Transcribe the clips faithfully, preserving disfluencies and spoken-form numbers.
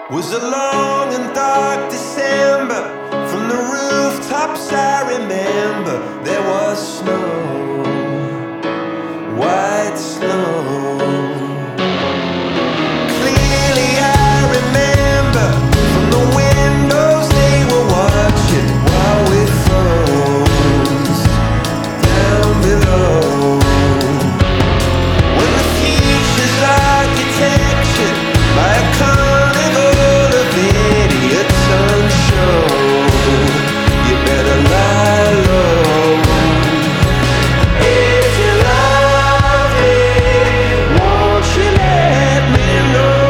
Was a long and dark December. From the rooftops I remember there was snow, white snow. Clearly I remember from the windows they were watching while we froze down below. When the future's architecture by a carnival of idiots on show, you better lie low. If you love me, won't you let me know?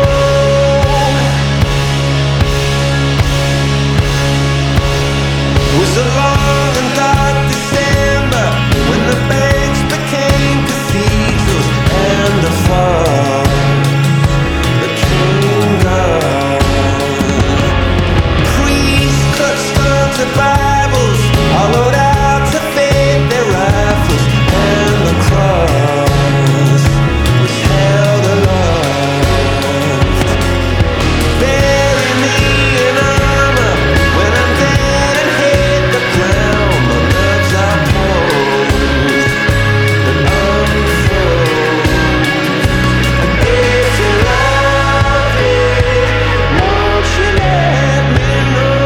It was a long and dark December when the banks became cathedrals and the fog became gone. Priests clutched onto Bibles, hollowed out to fade their rifles, and the cross was held aloft. Bury me in armor when I'm dead and hit the ground. My nerves are cold and unfroze. And if you love me, won't you let me know?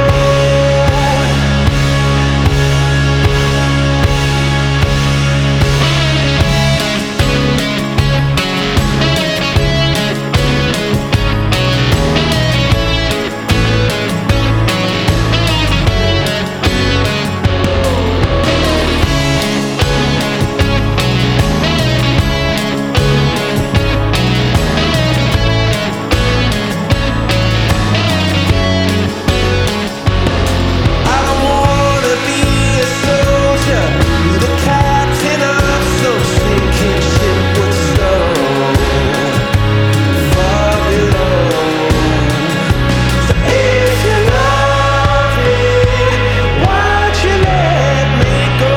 I don't wanna be a soldier, be the captain of some sinking ship with stone far below. So if you love me, why'd you let me go?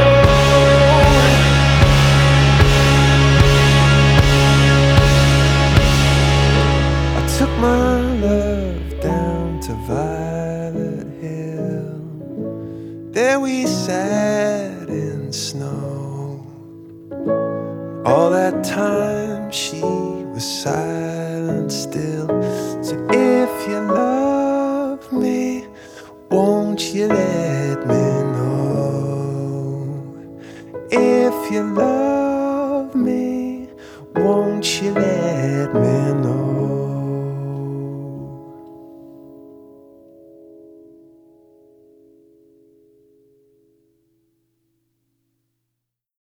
I took my love down to Violet Hill. There we sat in snow. All that time she was silent still. So if you love me, won't you let me know? If you love